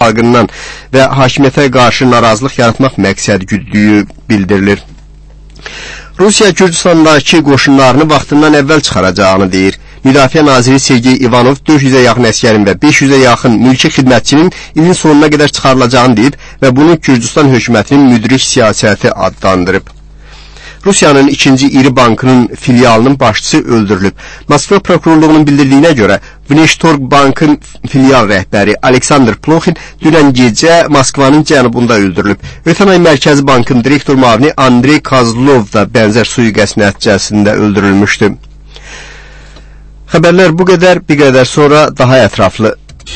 xalqından və hakimiyyətə qarşı narazılıq yaratmaq məqsəd güdüyü bildirilir. Rusiya Gürcüstandakı qoşunlarını vaxtından əvvəl çıxaracağını deyir. Müdafiə naziri Sergey Ivanov 400-ə yaxın əskərin və 500-ə yaxın mülki xidmətçinin ilin sonuna qədər çıxarılacağını deyib və bunu Gürcüstan hökumətinin müdrik siyasəti adlandırıb. Rusiyanın ikinci iri bankının filialının başçısı öldürülüb. Moskva prokurorluğunun bildirdiyinə görə Vneshtorg bankın filial rəhbəri Aleksandr Plokhin dünən gecə Moskvanın cənubunda öldürülüb. Ötən ay Mərkəzi Bankın direktor müavini Andrey Kozlov da bənzər suiqəst nəticəsində öldürülmüşdü. Xəbərlər bu qədər, bir qədər sonra daha ətraflı.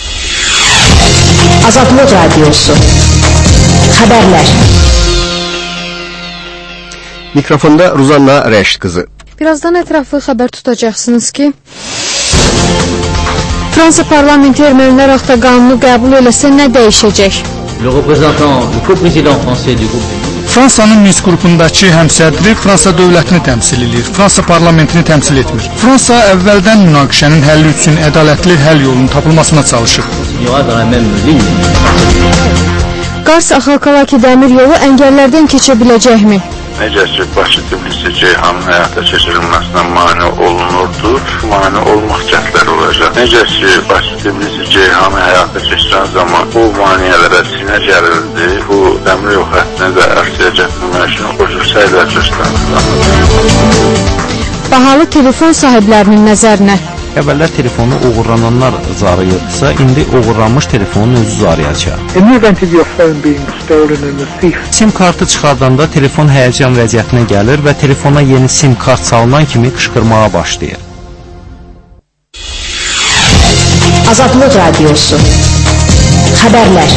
Azadlıq Radiosu Xəbərlər. Mikrofonda Ruzanna Rəşid qızı. Birazdan ətraflı xəbər tutacaqsınız ki, Fransa parlamenti ermənilər haqqında qanunu qəbul eləsə nə dəyişəcək? Fransanın Minsk qrupundakı həmsədri Fransa dövlətini təmsil edir, Fransa parlamentini təmsil etmir. Fransa əvvəldən münaqişənin həlli üçün ədalətli həll yolunun tapılmasına çalışıb. Qars-Axalkalaki dəmir yolu əngəllərdən keçə biləcəkmi? Necə ki, Bakı-Tbilisi-Ceyhanın həyata keçirilməsinə mane olunurdu, mane olmaq cəhdləri olacaq. Necə ki, Bakı-Tbilisi-Ceyhanı həyata keçirən zaman bu maneələrə sinə gərildi, bu dəmir yol xəttini də ərsəyə gətirmək üçün o cür səylər göstərildi. Bahalı telefon sahiblərinin nəzərinə. Əvvəllər telefonu uğurlananlar zarıyırsa, indi uğurlanmış telefonun özü zarıyacaq. SIM kartı çıxardanda telefon həyəcan vəziyyətinə gəlir və telefona yeni SIM kart salınan kimi qışqırmağa başlayır. Azadlıq Radiosu Xəbərlər.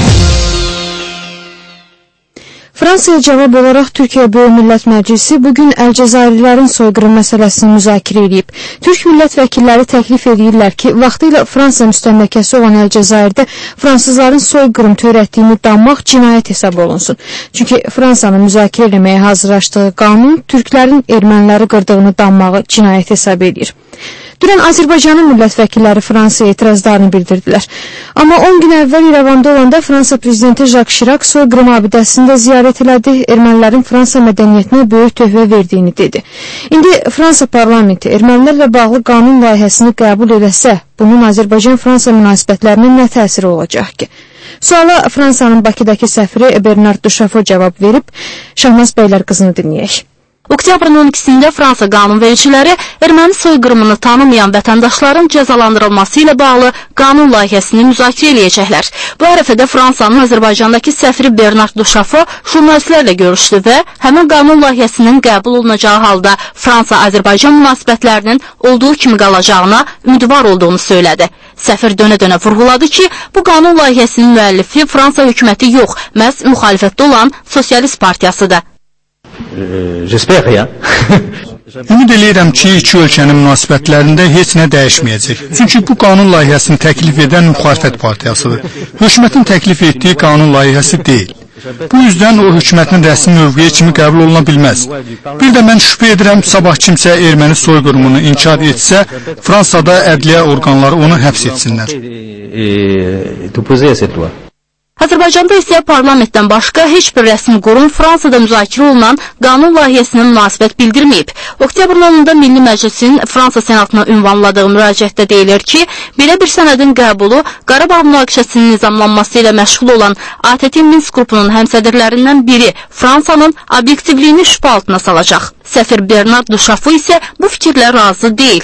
Fransaya cavab olaraq Türkiyə Böyük Millət Məclisi bugün Əlcəzairlilərin soyqırım məsələsini müzakirə edib. Türk millət vəkilləri təklif edirlər ki, vaxtilə Fransa müstəmləkəsi olan Əlcəzairdə fransızların soyqırım törətdiyini danmaq cinayət hesab olunsun. Çünki Fransanın müzakirə etməyə hazırlaşdığı qanun türklərin erməniləri qırdığını danmağı cinayət hesab edir. Dünən Azərbaycanın millət vəkilləri Fransaya etirazlarını bildirdilər. Amma 10 gün əvvəl İrəvanda olanda Fransa prezidenti Jacques Chirac soyqırım abidəsində ziyarət elədi, ermənilərin Fransa mədəniyyətinə böyük töhfə verdiyini dedi. İndi Fransa parlamenti ermənilərlə bağlı qanun layihəsini qəbul edəsə, bunun Azərbaycan-Fransa münasibətlərinin nə təsiri olacaq ki? Suala Fransanın Bakıdakı səfiri Bernard Duchafo cavab verib, Şahnaz Bəylər qızını dinləyək. Oktyabrın 12-sində Fransa qanunvericiləri erməni soyqırımını tanımayan vətəndaşların cəzalandırılması ilə bağlı qanun layihəsini müzakirə eləyəcəklər. Bu ərəfədə Fransanın Azərbaycandakı səfiri Bernard Duchafo jurnalistlərlə görüşdü və həmin qanun layihəsinin qəbul olunacağı halda Fransa-Azərbaycan münasibətlərinin olduğu kimi qalacağına ümidvar olduğunu söylədi. Səfir dönə-dönə vurğuladı ki, bu qanun layihəsinin müəllifi Fransa hökuməti yox, məhz müxalifətdə olan Sosialist partiyasıdır. Ümid eləyirəm ki, iki ölkənin münasibətlərində heç nə dəyişməyəcək. Çünki bu qanun layihəsini təklif edən müxalifət partiyasıdır. Hökumətin təklif etdiyi qanun layihəsi deyil. Bu yüzdən o hökumətin rəsmi mövqeyi kimi qəbul oluna bilməz. Bir də mən şübhə edirəm, sabah kimsə erməni soyqırımını inkar etsə, Fransada ədliyyə orqanları onu həbs etsinlər. Azərbaycanda isə parlamentdən başqa heç bir rəsmi qurum Fransada müzakirə olunan qanun layihəsinə münasibət bildirməyib. Oktyabrın 10-da Milli Məclisin Fransa Senatına ünvanladığı müraciətdə deyilir ki, belə bir sənədin qəbulu Qarabağ münaqişəsinin nizamlanması ilə məşğul olan ATƏT Minsk qrupunun həmsədrlərindən biri Fransanın obyektivliyini şübhə altına salacaq. Səfir Bernard Duchafo isə bu fikirlə razı deyil.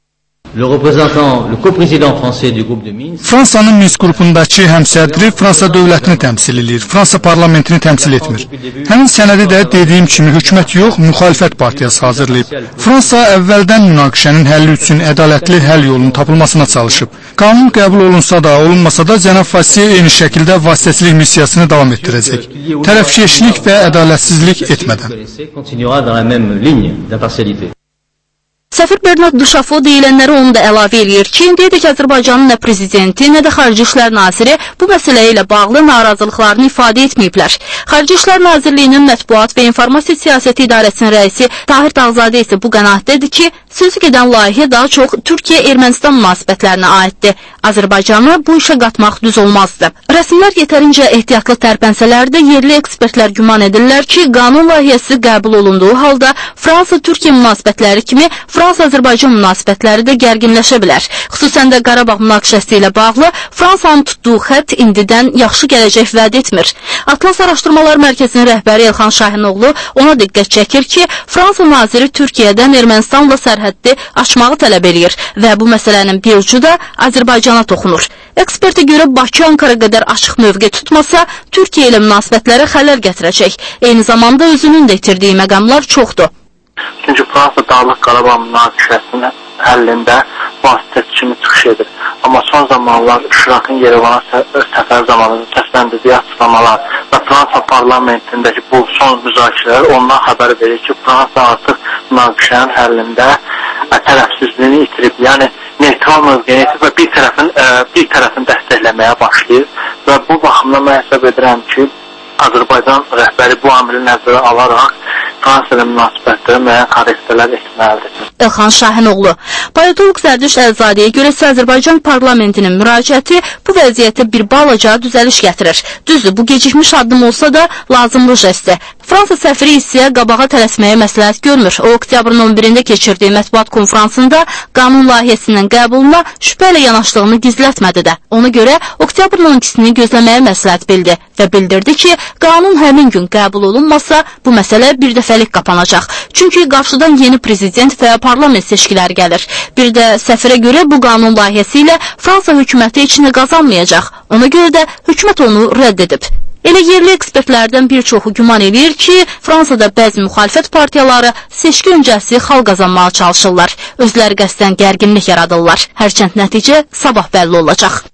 Fransanın Minsk qrupundakı həmsədri Fransa dövlətini təmsil edir, Fransa parlamentini təmsil etmir. Həmin sənədi də dediyim kimi hökumət yox, müxalifət partiyası hazırlayıb. Fransa əvvəldən münaqişənin həlli üçün ədalətli həll yolunun tapılmasına çalışıb. Qanun qəbul olunsa da, olunmasa da Cənab Fassiye eyni şəkildə vasitəçilik missiyasını davam etdirəcək. Tərəfkeşlik və ədalətsizlik etmədən. Səfir Bernard Duşafo deyilənləri onu da əlavə eləyir ki, indiyədək Azərbaycanın nə prezidenti, nə də Xarici İşlər Naziri bu məsələ ilə bağlı narazılıqlarını ifadə etməyiblər. Xarici İşlər Nazirliyinin Mətbuat və İnformasiya Siyasəti İdarəsinin rəisi Tahir Dağzadə isə bu qənaətdədir ki, sözü gedən layihə daha çox Türkiyə-Ermənistan münasibətlərinə aiddir. Azərbaycanı bu işə qatmaq düz olmazdı. Rəsmilər yetərincə ehtiyatlı tərpənsələr də yerli ekspertlər güman edirlər ki, qanun layihəsi qəbul olunduğu halda Fransa-Türkiyə münasibətləri kimi Fransa-Azərbaycan münasibətləri də gərginləşə bilər. Xüsusən də Qarabağ münaqişəsi ilə bağlı Fransanın tutduğu xətt indidən yaxşı gələcək vəd etmir. Atlas Araşdırmalar Mərkəzinin rəhbəri Elxan Şahinoğlu ona diqqət çəkir ki, Fransa naziri Türkiyədən Ermənistanla sərhəddi açmağı tələb edir və bu məsələnin bir ucu da Azərbaycana toxunur. Ekspertə görə Bakı Ankara qədər açıq mövqe tutmasa, Türkiyə ilə münasibətlərə xələl gətirəcək. Eyni zamanda özünün də itirdiyi məqamlar çoxdur. Çünki Fransa Dağlıq Qarabağ münaqişəsinin həllində vasitəçi kimi çıxış edir. Amma son zamanlar Şirakın Yerevana səfər zamanı səsləndirdiyi açıqlamalar və Fransa parlamentindəki bu son müzakirələr ondan xəbər verir ki, Fransa artıq münaqişənin həllində tərəfsizliyini itirib. Yəni neytral mövqeyini itirib və bir tərəfini dəstəkləməyə başlayır və bu baxımdan mən hesab edirəm ki, Azərbaycan rəhbəri bu amili nəzərə alaraq Fransa ilə münasibətlərə müəyyən korrektlər etməlidir. Elxan Şahinoğlu. Politolog Zərdüş Əlzadəyə görə isə Azərbaycan parlamentinin müraciəti bu vəziyyətə bir balaca düzəliş gətirir. Düzdür, bu gecikmiş addım olsa da lazımlı jestdir. Fransa səfiri isə qabağa tələsməyə məsləhət görmür. O, oktyabrın 11-də keçirdiyi mətbuat konfransında qanun layihəsinin qəbuluna şübhə ilə yanaşdığını gizlətmədi də. Ona görə oktyabrın 12-sini gözləməyə məsləhət bildi və bildirdi ki, qanun həmin gün qəbul olunmasa, bu məsələ bir dəfəlik qapanacaq. Çünki qarşıdan yeni prezident və parlament seçkiləri gəlir. Bir də səfirə görə bu qanun layihəsi ilə Fransa hökuməti içini qazanmayacaq. Ona görə də hökumət onu rədd edib. Elə yerli ekspertlərdən bir çoxu güman edir ki, Fransada bəzi müxalifət partiyaları seçki öncəsi xal qazanmağa çalışırlar. Özləri qəsdən gərginlik yaradırlar. Hərçənd nəticə sabah bəlli olacaq.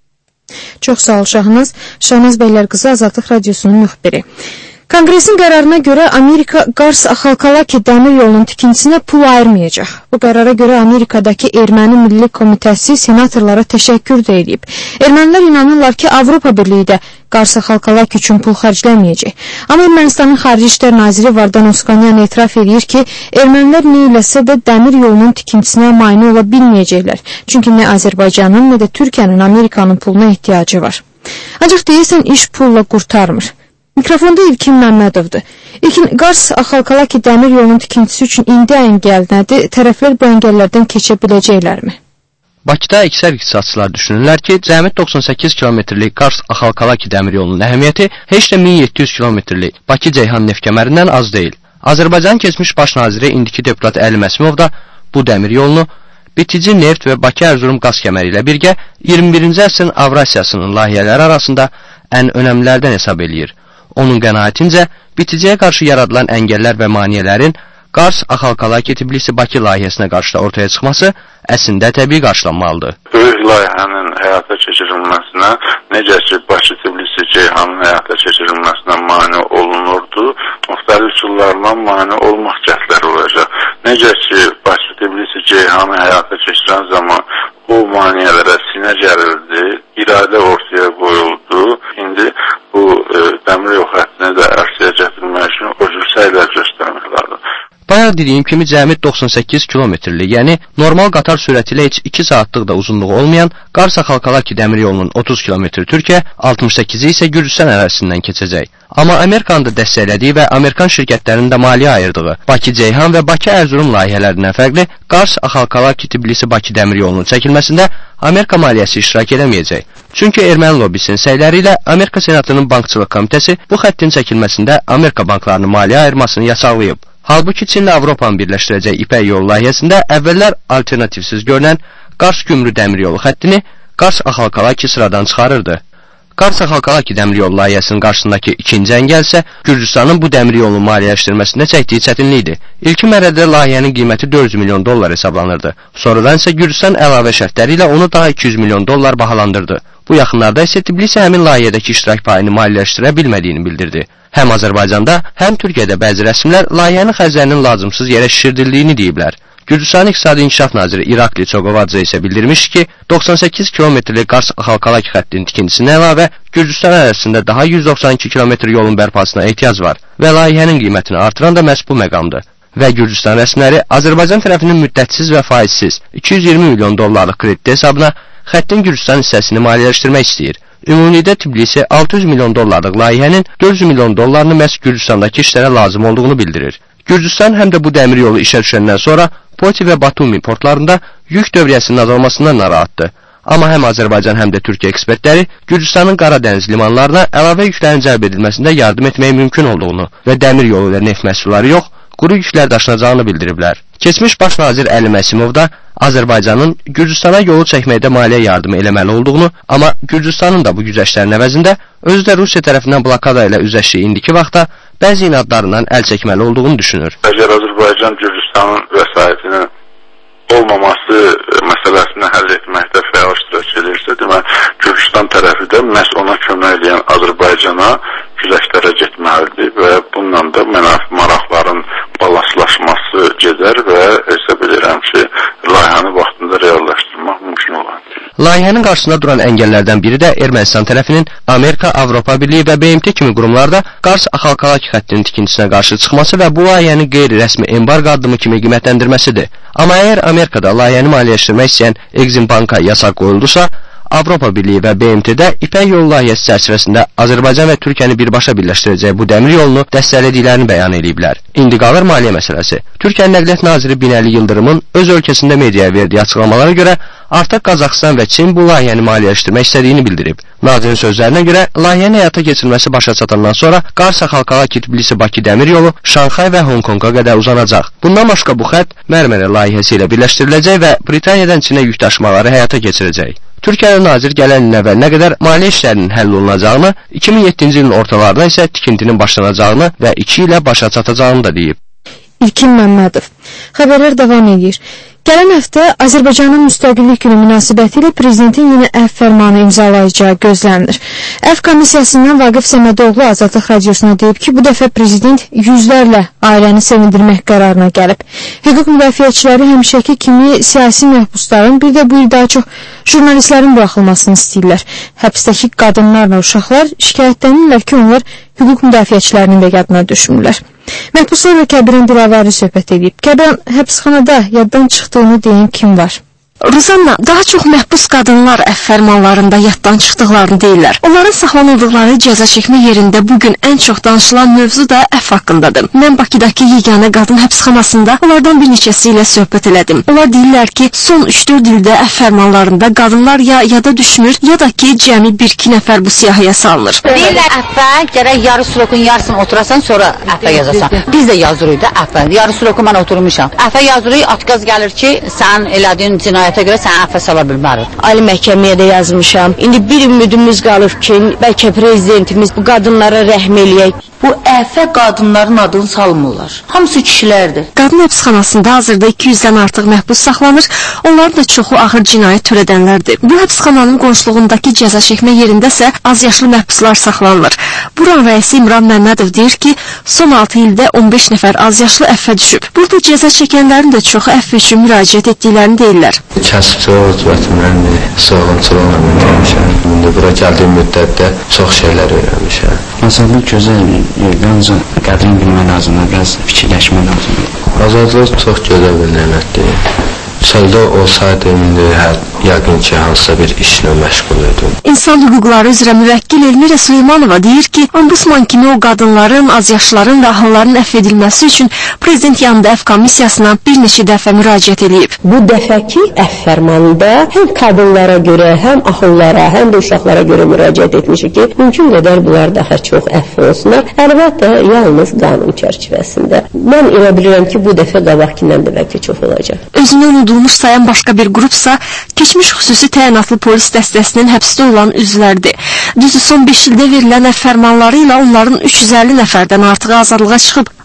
Çox sağ ol Şahnaz. Şahnaz Bəylərqızı, Azadlıq Radiosunun müxbiri. Konqresin qərarına görə Amerika Qars-Axalkalaki dəmir yolunun tikintisinə pul ayırmayacaq. Bu qərara görə Amerikadakı Erməni Milli Komitəsi senatorlara təşəkkür də edib. Ermənilər inanırlar ki, Avropa Birliyi də Qars-Axalkalaki üçün pul xərcləməyəcək. Amma Ermənistanın Xarici İşlər Naziri Vardan Oskanyan etiraf edir ki, ermənilər nə eləsə də dəmir yolunun tikintisinə mane ola bilməyəcəklər. Çünki nə Azərbaycanın, nə də Türkiyənin Amerikanın puluna ehtiyacı var. Ancaq deyəsən iş pulla qurtarmır. Mikrofonda İlkin Məmmədovdur. İlkin, Qars-Axalkalaki dəmir yolunun tikintisi üçün indi əngəl nədir? Tərəflər bu əngəllərdən keçə biləcəklərmi? Bakıda əksər iqtisadçılar düşünürlər ki, cəmi 98 kilometrlik Qars-Axalkalaki dəmir yolunun əhəmiyyəti heç də 1700 kilometrlik Bakı-Ceyhan neft kəmərindən az deyil. Azərbaycanın keçmiş baş naziri indiki deputat Əli Məsmov da bu dəmir yolunu bitici neft və Bakı-Ərzurum qaz kəməri ilə birgə 21-ci əsrin Avrasiyasının layihələri arasında ən önəmlilərdən hesab eləyir. Onun qənaətincə, biticiyə qarşı yaradılan əngəllər və maniyələrin Qars-Axalkalaki Tbilisi-Bakı layihəsinə qarşı da ortaya çıxması əslində təbii qarşılanmalıdır. Böyük layihənin həyata keçirilməsinə, necə ki Bakı-Tbilisi-Ceyhanın həyata keçirilməsinə mane olunurdu, müxtəlif üsullarla mane olmaq cəhdləri olacaq. Necə ki Bakı-Tbilisi-Ceyhanı həyata keçirən zaman bu maniyələrə sinə gərildi, iradə ortaya qoyuldu. İndi bu dəmir yol xəttini də ərsəyə gətirmək üçün o cür səylər göstərmək lazım. Bayaq dediyim kimi cəmi 98 kilometrlik, yəni normal qatar sürəti ilə heç 2 saatlıq da uzunluğu olmayan Qars-Axalkalaki dəmir yolunun 30 kilometr Türkiyə, 68-i isə Gürcüstan ərazisindən keçəcək. Amma Amerikanın da dəstəklədiyi və Amerikan şirkətlərinin də maliyyə ayırdığı Bakı-Ceyhan və Bakı-Ərzurum layihələrindən fərqli Qars-Axalkalaki Tbilisi-Bakı dəmir yolunun çəkilməsində Amerika maliyyəsi iştirak edəməyəcək. Çünki erməni lobbisinin səyləri ilə Amerika Senatının Bankçılıq Komitəsi bu xəttin çəkilməsində Amerika banklarının maliyyə ayırmasını yasaqlayıb. Halbuki Çinlə Avropanı birləşdirəcək İpək yolu layihəsində əvvəllər alternativsiz görünən Qars-Gümrü dəmir yolu xəttini Qars-Axalkalaki sıradan çıxarırdı. Qars-Axalkalaki dəmir yolu layihəsinin qarşısındakı ikinci əngəl isə Gürcüstanın bu dəmir yolunu maliyyələşdirməsində çəkdiyi çətinlikdir. İlkin mərhələdə layihənin qiyməti 400 milyon dollar hesablanırdı. Sonradan isə Gürcüstan əlavə şərtləri ilə onu daha 200 milyon dollar bahalandırdı. Bu yaxınlarda isə Tbilisi həmin layihədəki iştirak payını maliyyələşdirə bilmədiyini bildirdi. Həm Azərbaycanda, həm Türkiyədə bəzi rəsmlər layihənin xərclərinin lazımsız yerə şişirdildiyini deyiblər. Gürcüstanın İqtisadi İnkişaf naziri İrakli Çoqovadze isə bildirmiş ki, 98 kilometrlik Qars-Axalkalak xəttinin tikintisinə əlavə Gürcüstan ərazisində daha 192 kilometr yolun bərpasına ehtiyac var və layihənin qiymətini artıran da məhz bu məqamdır. Və Gürcüstan rəsmiləri Azərbaycan tərəfinin müddətsiz və faizsiz 220 milyon dollarlıq krediti hesabına xəttin Gürcüstan hissəsini maliyyələşdirmək istəyir. Ümumilikdə Tbilisi 600 milyon dollarlıq layihənin 400 milyon dollarını məhz Gürcüstandakı işlərə lazım olduğunu bildirir. Gürcüstan həm də bu dəmir yolu işə düşəndən sonra Poti və Batumi portlarında yük dövriyyəsinin azalmasından narahatdır. Amma həm Azərbaycan, həm də Türkiyə ekspertləri Gürcüstanın Qaradəniz limanlarına əlavə yüklərin cəlb edilməsində yardım etməyə mümkün olduğunu və dəmir yolu ilə neft məhsulları yox, quru yüklər daşınacağını bildiriblər. Keçmiş baş nazir Əli Məsimov da Azərbaycanın Gürcüstana yolu çəkməkdə maliyyə yardımı eləməli olduğunu, amma Gürcüstanın da bu güzəştlərin əvəzində özü də Rusiya tərəfindən blokada ilə üzləşdiyi indiki vaxtda bəzi inadlarından əl çəkməli olduğunu düşünür. Əgər Azərbaycan Gürcüstanın vəsaitinin olmaması məsələsini həll etməkdə fəal iştirak edirsə, demək, Gürcüstan tərəfi də məhz ona kömək edən Azərbaycana güzəştlərə getməlidir və bununla da maraqların balanslaşması gedər və hesab edirəm ki, layihəni vaxtında reallaşdırmaq mümkün olar. Layihənin qarşısında duran əngəllərdən biri də Ermənistan tərəfinin Amerika, Avropa Birliyi və BMT kimi qurumlarda Qars-Axalkalak xəttinin tikintisinə qarşı çıxması və bu layihəni qeyri-rəsmi embargo addımı kimi qiymətləndirməsidir. Amma əgər Amerikada layihəni maliyyələşdirmək istəyən Exim Banka yasaq qoyuldusa, Avropa Birliyi və BMT-də İpək yolu layihəsi çərçivəsində Azərbaycan və Türkiyəni birbaşa birləşdirəcək bu dəmir yolunu dəstəklədiklərini bəyan ediblər. İndi qalır maliyyə məsələsi. Türkiyə Nəqliyyat naziri Binəli Yıldırımın öz ölkəsində mediaya verdiyi açıqlamalara görə artıq Qazaxıstan və Çin bu layihəni maliyyələşdirmək istədiyini bildirib. Nazirin sözlərinə görə layihənin həyata keçirilməsi başa çatandan sonra Qars-Axalkalak-Tbilisi-Bakı dəmir yolu Şanxay və Honkonga qədər uzanacaq. Bundan başqa bu xətt Mərmərə layihəsi ilə birləşdiriləcək və Britaniyadan Çinə yük daşımaları həyata keçirəcək. Türkiyəli nazir gələn ilin əvvəlinə qədər maliyyə işlərinin həll olunacağını, 2007-ci ilin ortalarına isə tikintinin başlanacağını və 2 ilə başa çatacağını da deyib. İlkin Məmmədov. Xəbərlər davam edir. Gələn həftə Azərbaycanın Müstəqillik Günü münasibətilə prezidentin yeni əfv fərmanı imzalayacağı gözlənilir. Əfv komissiyasından Vaqif Səmədoğlu Azadlıq Radiosuna deyib ki, bu dəfə prezident yüzlərlə ailəni sevindirmək qərarına gəlib. Hüquq müdafiəçiləri həmişəki kimi siyasi məhbusların, bir də bu il daha çox jurnalistlərin buraxılmasını istəyirlər. Həbsdəki qadınlar və uşaqlar şikayətlənirlər ki, onlar hüquq müdafiəçilərinin də yadına düşmürlər. Məhbuslar və Kəbirən Dilavari söhbət edib. Kəbirən həbsxanada yaddan çıxdığını deyən kim var? Ruzanna, daha çox məhbus qadınlar əfv fərmanlarında yaddan çıxdıqlarını deyirlər. Onların saxlanıldıqları cəza çəkmə yerində bugün ən çox danışılan mövzu da əfv haqqındadır. Mən Bakıdakı yeganə qadın həbsxanasında onlardan bir neçəsi ilə söhbət elədim. Onlar deyirlər ki, son 3-4 ildə əfv fərmanlarında qadınlar ya yada düşmür, ya da ki, cəmi 1-2 nəfər bu siyahıya salınır. Deyirlər əfvə gərək yarı slokun yarısını oturasan, sonra əfvə yazasan. Biz də yazırıq da əfvə. Yarı sloku mən oturmuşam. Əfvə yazırıq, atqaz gəlir ki, sən elədiyin cinayətə görə sən əfvə sala bilmərik. Ali məhkəməyə də yazmışam. İndi bir ümidimiz qalır ki, bəlkə prezidentimiz bu qadınlara rəhm eləyək. Bu əfvə qadınların adını salmırlar. Hamısı kişilərdir. Qadın həbsxanasında hazırda 200-dən artıq məhbus saxlanır. Onların da çoxu ağır cinayət törədənlərdir. Bu həbsxananın qonşuluğundakı cəza çəkmə yerində isə az yaşlı məhbuslar saxlanılır. Buranın rəisi İmran Məmmədov deyir ki, son 6 ildə 15 nəfər az yaşlı əffə düşüb. Burada cəza çəkənlərin də çoxu əff üçün müraciət etdiklərini deyirlər. Kəsbçi vəzifəsindən sığınçılıqla öyrənmişəm. İndi bura gəldiyim müddətdə çox şeylər öyrənmişəm. Azadlıq gözəl yerdə, ancaq qədrini bilmək lazımdır, biraz fikirləşmək lazımdır. Azadlıq çox gözəl bir nemətdir. Çöldə olsaydı, indi yəqin ki, hansısa bir işlə məşğul edim. İnsan hüquqları üzrə müvəkkil Elmirə Süleymanova deyir ki, ombudsman kimi o qadınların, azyaşlıların və ahılların əfv edilməsi üçün prezident yanında əfv komissiyasına bir neçə dəfə müraciət edib. Bu dəfəki əfv fərmanında həm qadınlara görə, həm ahıllara, həm də uşaqlara görə müraciət etmişik ki, mümkün qədər bunlar daha çox əfv olsunlar. Əlbəttə, yalnız qanun çərçivəsində. Mən elə bilirəm ki, bu dəfə qabaqkindən də bəlkə çox olacaq. Özünü unudulmuş sayan başqa bir qrupsa keçmiş xüsusi təyinatlı polis dəstəsinin həbsdə olan üzvlərdir. Düzü son 5 ildə verilən əfv fərmanları ilə onların 350 nəfərdən artığı azadlığa çıxıb.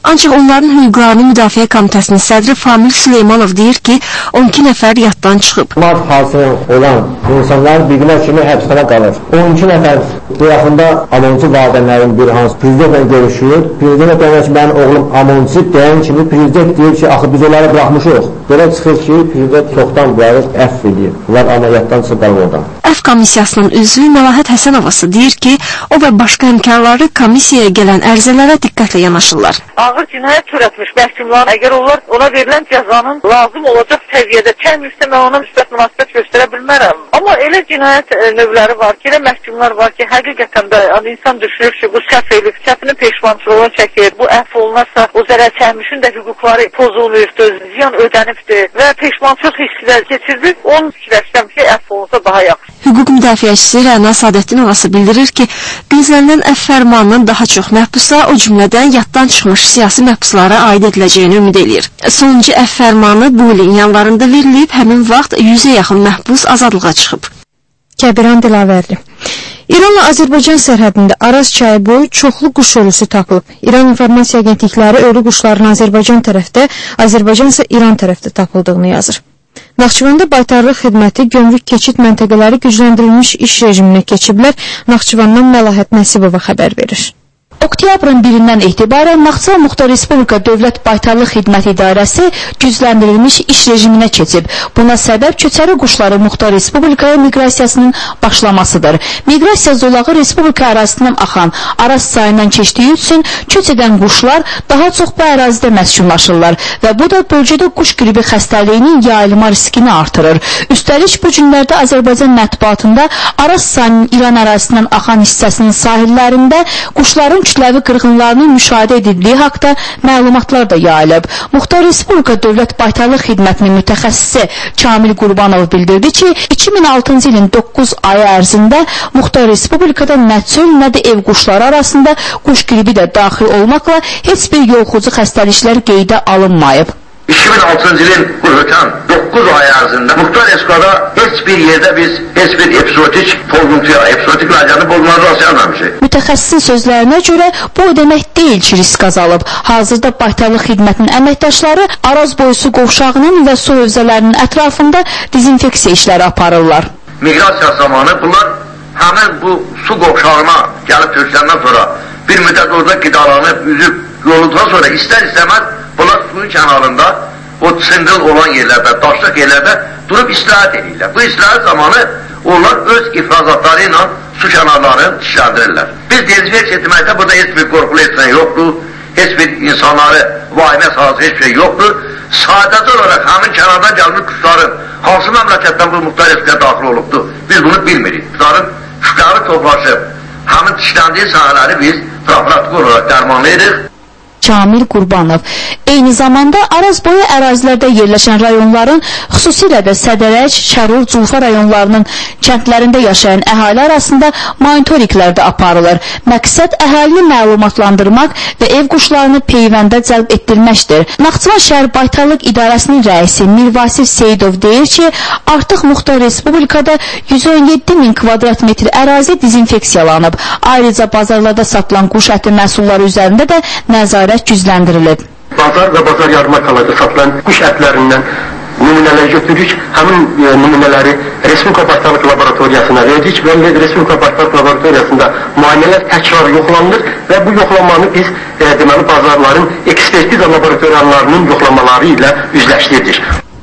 Ancaq onların hüquqlarını müdafiə komitəsinin sədri Famil Süleymanov deyir ki, 12 nəfər yaddan çıxıb. Mart hadisədən olan insanlar bilinə kimi həbsxana qalır. 12 nəfər bu yaxında amonçu valideynlərin bir hansı prezidentlə görüşür. Prezident deyir ki, mənim oğlum amonçu deyən kimi prezident deyir ki, axı biz onları bıraxmışıq. Belə çıxır ki, prezident çoxdan bunları əfv edir. Bunlar əməliyyatdan çıxıb oradan. Əfv komissiyasının üzvü Məlahət Həsənovası deyir ki, o və başqa həmkarları komissiyaya gələn ərizələrə diqqətlə yanaşırlar. Ağır cinayət törətmiş məhkumlar, əgər onlar ona verilən cəzanın lazım olacaq səviyyədə çəkmirsə, mən ona müsbət münasibət göstərə bilmərəm. Amma elə cinayət növləri var ki, elə məhkumlar var ki, həqiqətən də insan düşünür ki, bu səhv edib, səhvinin peşmançılığını çəkir, bu əfv olunarsa, o zərər çəkmişin də hüquqları pozulmuşdur, ziyan ödənibdir və peşmançılıq hisslər keçirir. Onun fikirləşirəm ki, əfv olunsa daha yaxşı. Hüquq müdafiəçisi Rəna Sadəddinova bildirir ki, gözlənilən əfv fərmanının daha çox məhbusa, o cümlədən yaddan çıxmış siyasi məhbuslara aid ediləcəyini ümid edir. Sonuncu əfv fərmanı bu ilin yanvarında verilib, həmin vaxt 100-ə yaxın məhbus azadlığa çıxıb. Kəbiran Dilavərli. İranla Azərbaycan sərhədində Araz çayı boyu çoxlu quş ölüsü tapılıb. İran informasiya agentlikləri ölü quşların Azərbaycan tərəfdə, Azərbaycan isə İran tərəfdə tapıldığını yazır. Naxçıvanda baytarlıq xidməti gömrük keçid məntəqələri gücləndirilmiş iş rejiminə keçiblər. Naxçıvandan Məlahət Nəsibova xəbər verir. Oktyabrın 1-dən etibarən Naxçıvan Muxtar Respublika Dövlət Baytarlıq Xidmət İdarəsi gücləndirilmiş iş rejiminə keçib. Buna səbəb köçəri quşların Muxtar Respublikaya miqrasiyasının başlamasıdır. Miqrasiya zolağı Respublika ərazisindən axan Araz çayından keçdiyi üçün köç edən quşlar daha çox bu ərazidə məskunlaşırlar və bu da bölgədə quş qripi xəstəliyinin yayılma riskini artırır. Üstəlik bu günlərdə Azərbaycan mətbuatında Araz çayının İran ərazisindən axan hissəsinin sahillərində quşların kütləvi qırğınlarının müşahidə edildiyi haqda məlumatlar da yayılıb. Muxtar Respublika Dövlət Baytarlıq Xidmətinin mütəxəssisi Kamil Qurbanov bildirdi ki, 2006-cı ilin 9 ayı ərzində Muxtar Respublikada nə çöl, nə də ev quşları arasında quş qripi də daxil olmaqla heç bir yoluxucu xəstəliklər qeydə alınmayıb. 2006-cı ilin bu ötən 9 ay ərzində Muxtar Respublikada heç bir yerdə biz heç bir epizodik pozuntuya, epizodik vəziyyəti bozulmaları rastlayamamışıq. Mütəxəssisin sözlərinə görə bu demək deyil ki, risk azalıb. Hazırda Baytarlıq Xidmətinin əməkdaşları Araz boyusu qovşağının və su hövzələrinin ətrafında dezinfeksiya işləri aparırlar. Miqrasiya zamanı bunlar həmin bu su qovşağına gəlib kökləndən sonra bir müddət orada qidalanıb, üzüb, yolundan sonra istər-istəməz bunlar suyun kənarında, o çınqıl olan yerlərdə, daşlıq yerlərdə durub istirahət edirlər. Bu istirahət zamanı onlar öz ifrazatları ilə su kənarlarını dişləndirirlər. Biz dezinfeksiya etməkdə burada heç bir qorxulu etmək yoxdur, heç bir insanları vahimə salası heç bir şey yoxdur. Sadəcə olaraq həmin kənardan gəlmiş quşların hansı məmləkətdən bu Muxtar Respublikaya daxil olubdur, biz bunu bilmirik. Quşların şüqarı toplaşıb, həmin dişləndiyi sahələri biz profilaktik olaraq dərmanlayırıq. Kamil Qurbanov. Eyni zamanda Araz boyu ərazilərdə yerləşən rayonların, xüsusilə də Sədərək, Şərur, Culfa rayonlarının kəndlərində yaşayan əhali arasında monitorinqlər də aparılır. Məqsəd əhalini məlumatlandırmaq və ev quşlarını peyvəndə cəlb etdirməkdir. Naxçıvan şəhər Baytarlıq İdarəsinin rəisi Mirvasif Seyidov deyir ki, artıq Muxtar Respublikada 117 min kvadrat metr ərazi dezinfeksiyalanıb. Ayrıca bazarlarda satılan quş əti məhsulları üzərində də nəzarət gücləndirilib. Bazar və bazar yarmarkalarda satılan quş ətlərindən nümunələr götürürük. Həmin nümunələri Respublika Baytarlıq Laboratoriyasına verdik və Respublika Baytarlıq Laboratoriyasında müayinələr təkrar yoxlanılır və bu yoxlamanı biz deməli bazarların ekspertiza laboratoriyalarının yoxlamaları ilə üzləşdirdik.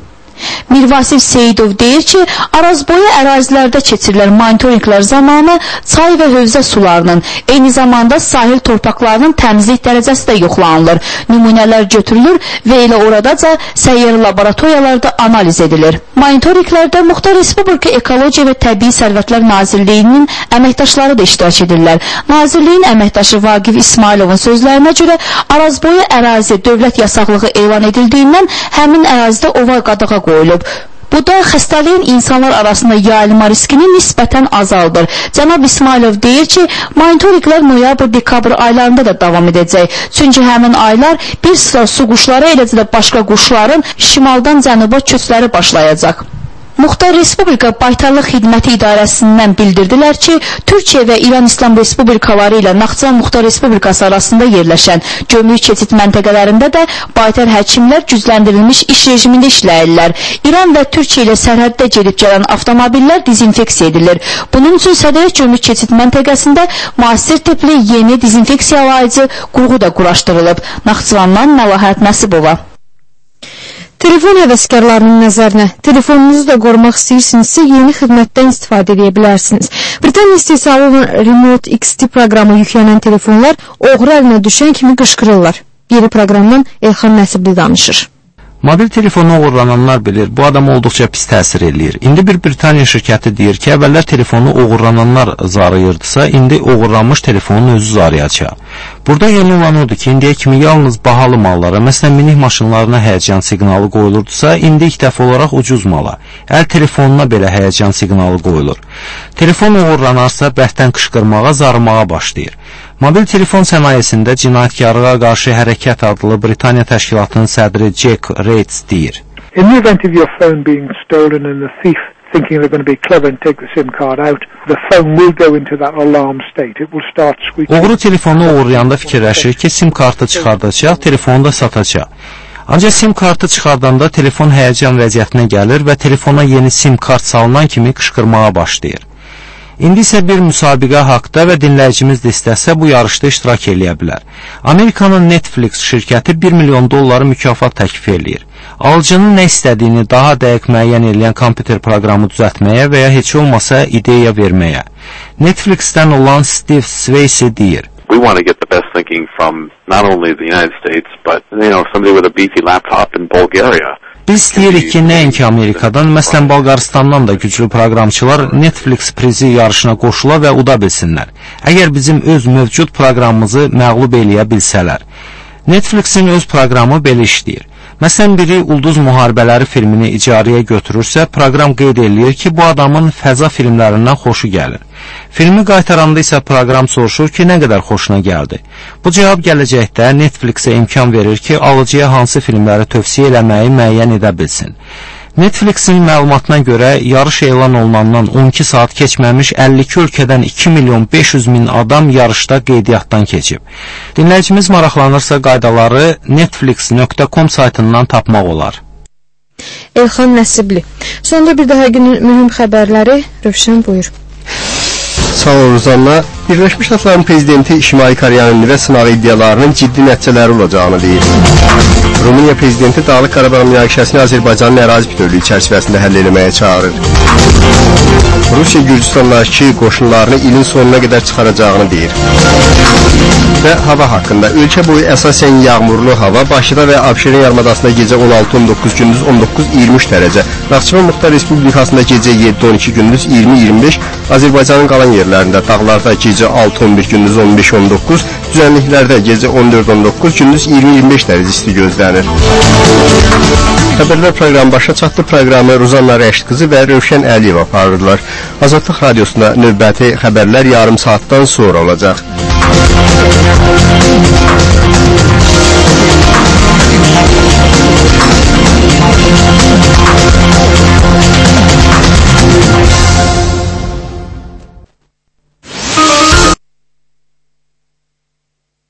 Mirvasif Seyidov deyir ki, Araz boyu ərazilərdə keçirilən monitorinqlər zamanı çay və hövzə sularının, eyni zamanda sahil torpaqlarının təmizlik dərəcəsi də yoxlanılır. Nümunələr götürülür və elə oradaca səyyarı laboratoriyalarda analiz edilir. Monitorinqlərdə Muxtar Respublika Ekologiya və Təbii Sərvətlər Nazirliyinin əməkdaşları da iştirak edirlər. Nazirliyin əməkdaşı Vaqif İsmailovun sözlərinə görə Araz boyu ərazi dövlət yasaqlığı elan edildiyindən həmin ərazidə ova qadağa qoyulub. Bu da xəstəliyin insanlar arasında yayılma riskini nisbətən azaldır. Cənab İsmailov deyir ki, monitorinqlər noyabr-dekabr aylarında da davam edəcək. Çünki həmin aylar bir sıra su quşları, eləcə də başqa quşların şimaldan cənuba köçləri başlayacaq. Muxtar Respublika Baytarlıq Xidməti İdarəsindən bildirdilər ki, Türkiyə və İran İslam Respublikaları ilə Naxçıvan Muxtar Respublikası arasında yerləşən gömrük keçid məntəqələrində də baytar həkimlər gücləndirilmiş iş rejimində işləyirlər. İran və Türkiyə ilə sərhəddə gedib gələn avtomobillər dezinfeksiya edilir. Bunun üçün Sədəyə gömrük keçid məntəqəsində müasir tipli yeni dezinfeksiya alaycı qurğu da quraşdırılıb. Naxçıvandan Məlahət Nəsibova. Telefon həvəskarlarının nəzərinə, telefonunuzu da qorumaq istəyirsinizsə, yeni xidmətdən istifadə edə bilərsiniz. Britaniya istehsalı olan Remote XT proqramı yüklənən telefonlar oğru əlinə düşən kimi qışqırırlar. Yeni proqramdan Elxan Nəsibli danışır. Mobil telefonu oğurlananlar bilir, bu adam olduqca pis təsir eləyir. İndi bir Britaniya şirkəti deyir ki, əvvəllər telefonu oğurlananlar zarıyırdısa, indi oğurlanmış telefonun özü zarıyacaq. Burada yeni olan odur ki, indiyə kimi yalnız bahalı mallara, məsələn minik maşınlarına həyəcan siqnalı qoyulurdusa, indi ilk dəfə olaraq ucuz mala, əl telefonuna belə həyəcan siqnalı qoyulur. Telefon oğurlanarsa, bərkdən qışqırmağa, zarımağa başlayır. Mobil telefon sənayesində cinayətkarlığa qarşı hərəkət adlı Britaniya təşkilatının sədri Jack Rates deyir. In the event of your phone being stolen and the thief thinking they're going to be clever and take the SIM card out, the phone will go into that alarm state. It will start squeaking. Oğru telefonu oğurlayanda fikirləşir ki, SIM kartı çıxardacaq, telefonu da satacaq. Ancaq SIM kartı çıxardanda telefon həyəcan vəziyyətinə gəlir və telefona yeni SIM kart salınan kimi qışqırmağa başlayır. İndi isə bir müsabiqə haqda və dinləyicimiz də istəsə bu yarışda iştirak eləyə bilər. Amerikanın Netflix şirkəti $1 milyon mükafat təklif eləyir. Alıcının nə istədiyini daha dəqiq müəyyən edən kompüter proqramı düzəltməyə və ya heç olmasa ideya verməyə. Netflixdən olan Steve Swayze deyir. We want to get the best thinking from not only the United States, but somebody with a beefy laptop in Bulgaria. Biz istəyirik ki, nəinki Amerikadan, məsələn Bolqaristandan da güclü proqramçılar Netflix prizi yarışına qoşula və uda bilsinlər. Əgər bizim öz mövcud proqramımızı məğlub eləyə bilsələr. Netflixin öz proqramı belə işləyir. Məsələn, biri Ulduz Müharibələri filmini icarəyə götürürsə, proqram qeyd eləyir ki, bu adamın fəza filmlərindən xoşu gəlir. Filmi qaytaranda isə proqram soruşur ki, nə qədər xoşuna gəldi. Bu cavab gələcəkdə Netflixə imkan verir ki, alıcıya hansı filmləri tövsiyə eləməyi müəyyən edə bilsin. Netflixin məlumatına görə yarış elan olunandan 12 saat keçməmiş 52 ölkədən 2.500.000 adam yarışda qeydiyyatdan keçib. Dinləyicimiz maraqlanırsa qaydaları netflix.com saytından tapmaq olar. Elxan Nəsibli. Sonda bir daha günün mühüm xəbərləri Rövşən buyur. Sağ olun Ruzanna. Birləşmiş Ştatların prezidenti Şimali Koreyanın nüvə sınağı iddialarının ciddi nəticələri olacağını deyir. Rumıniya prezidenti Dağlıq Qarabağ münaqişəsini Azərbaycanın ərazi bütövlüyü çərçivəsində həll etməyə çağırır. Rusiya Gürcüstandakı qoşunlarını ilin sonuna qədər çıxaracağını deyir. Və hava haqqında. Ölkə boyu əsasən yağmurlu hava, Bakıda və Abşeron yarımadasında gecə 16-19, gündüz 19-23 dərəcə. Naxçıvan Muxtar Respublikasında gecə 7-12, gündüz 20-25, Azərbaycanın qalan yerlərində dağlarda gecə 6-11, gündüz 15-19, düzənliklərdə gecə 14-19, gündüz 20-25 dərəcə isti gözlənir. Xəbərlər proqramı başa çatdı. Proqramı Ruzanna Rəşid qızı və Rövşən Əliyev aparırdılar. Azadlıq Radiosunda növbəti xəbərlər yarım saatdan sonra olacaq.